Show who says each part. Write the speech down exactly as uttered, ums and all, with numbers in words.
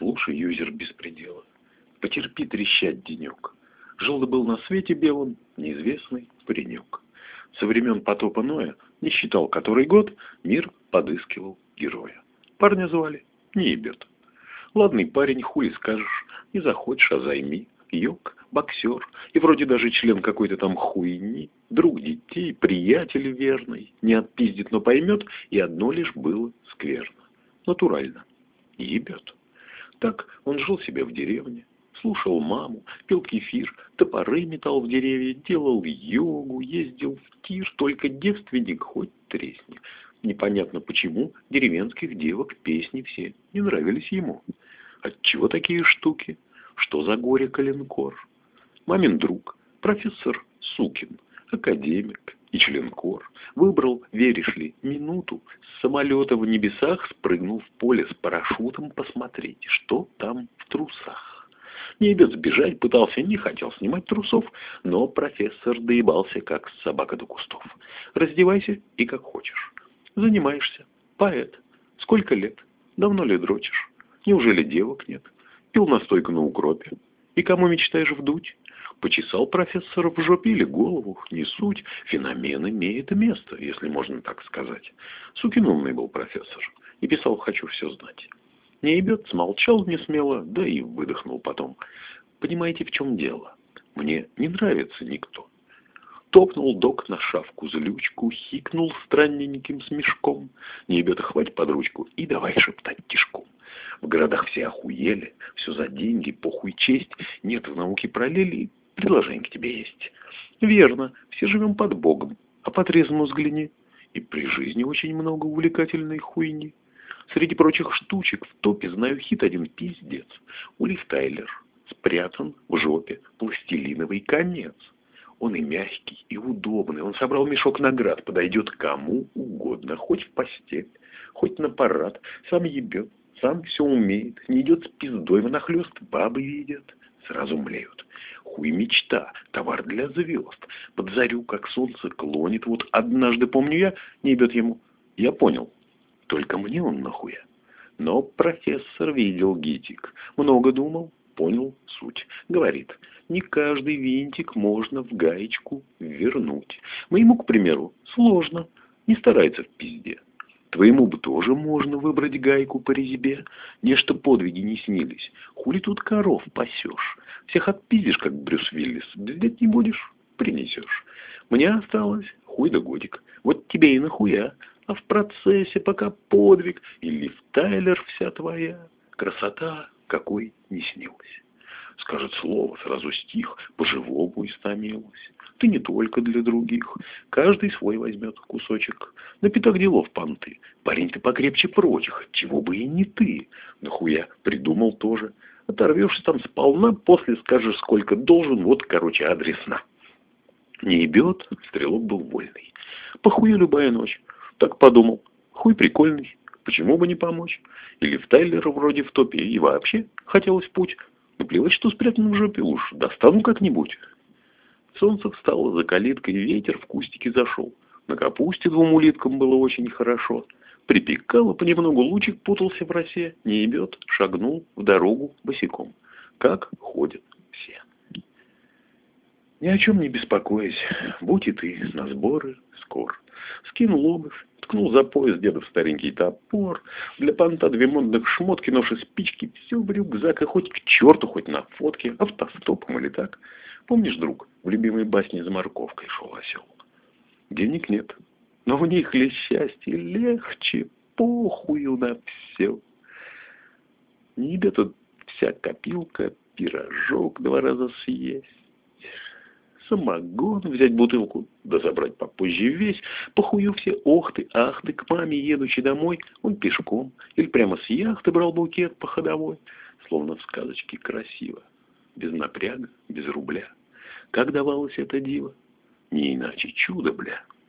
Speaker 1: Слушай, юзер беспредела, потерпи трещать денек. Жил да был на свете белом неизвестный паренек. Со времен потопа Ноя, не считал который год, мир подыскивал героя. Парня звали Неебет. Ладный парень, хули скажешь, не захочешь, а займи. Йог, боксер, и вроде даже член какой-то там хуйни, друг детей, приятель верный, не отпиздит, но поймет, и одно лишь было скверно. Натурально. Ебет. Так он жил себе в деревне, слушал маму, пил кефир, топоры метал в деревья, делал йогу, ездил в тир, только девственник хоть тресни. Непонятно почему деревенских девок песни все не нравились ему. Отчего такие штуки? Что за горе коленкор? Мамин друг, профессор Сукин, академик и членкор, выбрал, веришь ли, минуту, с самолета в небесах спрыгнул в поле с парашютом посмотреть, что там в трусах. Неебет сбежать пытался, не хотел снимать трусов, но профессор доебался, как собака до кустов. Раздевайся и как хочешь. Занимаешься. Поэт. Сколько лет? Давно ли дрочишь? Неужели девок нет? Пил настойку на укропе. И кому мечтаешь вдуть? Почесал профессор в жопе или голову? Не суть. Феномен имеет место, если можно так сказать. Сукин умный был профессор. И писал «хочу все знать». Неебет смолчал несмело, да и выдохнул потом. Понимаете, в чем дело? Мне не нравится никто. Топнул док на шавку злючку, хикнул странненьким смешком. Неебета хвать под ручку и давай шептать тишком. В городах все охуели, все за деньги, похуй честь, нет в науке параллели, предложение к тебе есть. Верно, все живем под Богом, а по трезвому взгляни. И при жизни очень много увлекательной хуйни. Среди прочих штучек в топе знаю хит один пиздец. Улив Тайлер спрятан в жопе пластилиновый конец. Он и мягкий, и удобный. Он собрал мешок наград, подойдет кому угодно. Хоть в постель, хоть на парад. Сам ебет, сам все умеет. Не идет с пиздой внахлёст, бабы видят. Сразу млеют. Хуй мечта, товар для звезд. Под зарю, как солнце, клонит. Вот однажды, помню я, не ебет ему. Я понял. Только мне он нахуя. Но профессор видел гитик. Много думал. Понял суть. Говорит, не каждый винтик можно в гаечку вернуть. Моему, к примеру, сложно. Не старается в пизде. Твоему бы тоже можно выбрать гайку по резьбе. Нечто подвиги не снились. Хули тут коров пасешь? Всех отпиздишь, как Брюс Виллис. Бздеть не будешь, принесешь. Мне осталось хуй да годик. Вот тебе и нахуя. А в процессе пока подвиг. И Лив Тайлер вся твоя. Красота какой не снилась. Скажет слово, сразу стих, по-живому истомилась. Ты не только для других. Каждый свой возьмет кусочек. На пятак делов понты. Парень ты покрепче прочих, чего бы и не ты. Нахуя, придумал тоже. Оторвешься там сполна, после скажешь, сколько должен, вот, короче, адресно. Не ебет, стрелок был вольный. Похуя любая ночь. Так подумал, хуй прикольный. Почему бы не помочь? Или в Тайлера вроде в топе, и вообще хотелось в путь. Наплевать, что спрятано в жопе, уж достану как-нибудь. Солнце встало за калиткой, ветер в кустике зашел. На капусте двум улиткам было очень хорошо. Припекало понемногу, лучик путался в росе. Не ебет, шагнул в дорогу босиком. Как ходят все. Ни о чем не беспокоясь, будь и ты на сборы скор. Скинул обувь, ткнул за пояс дедов старенький топор, для понта две модных шмотки, ноши, спички, все в рюкзак, и хоть к черту, хоть на фотке, автостопом или так. Помнишь, друг, в любимой басне за морковкой шел осел? Денег нет, но в них ли счастье легче, похую на все. Не ебет тут вся копилка, пирожок два раза съесть. Самогон, взять бутылку, да забрать попозже весь. Похую все охты, ахты, к маме едучи домой, он пешком, или прямо с яхты брал букет по ходовой. Словно в сказочке красиво, без напряга, без рубля. Как давалось это диво? Не иначе чудо, бля.